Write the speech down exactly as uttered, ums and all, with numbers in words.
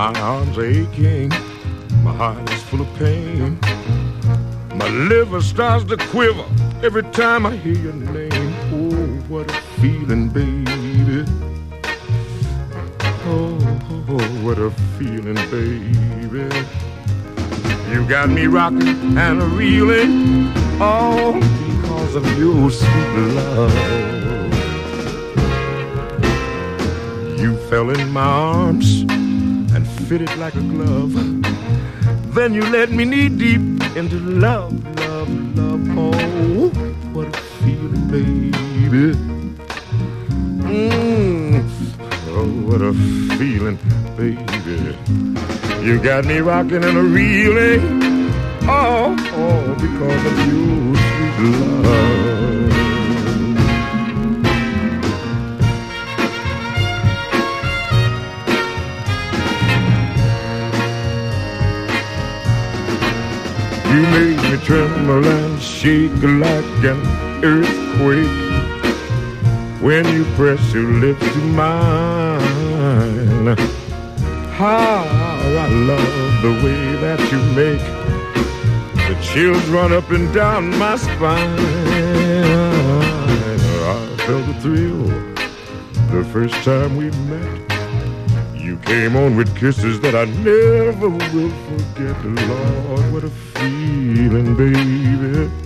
My arms are aching, my heart is full of pain. My liver starts to quiver every time I hear your name. Oh, what a feeling, baby. Oh, oh, oh, what a feeling, baby. You got me rocking and reeling, all because of your sweet love. You fell in my arms and fitted like a glove. Then you let me knee deep into love, love, love. Oh, what a feeling, baby. Mmm. Oh, what a feeling, baby. You got me rocking and a reeling, oh, oh, because of your sweet love. You made me tremble and shake like an earthquake when you press your lips to mine. How I love the way that you make the chills run up and down my spine. I felt the thrill the first time we met. You came on with kisses that I never will forget. Lord, what a feeling, baby.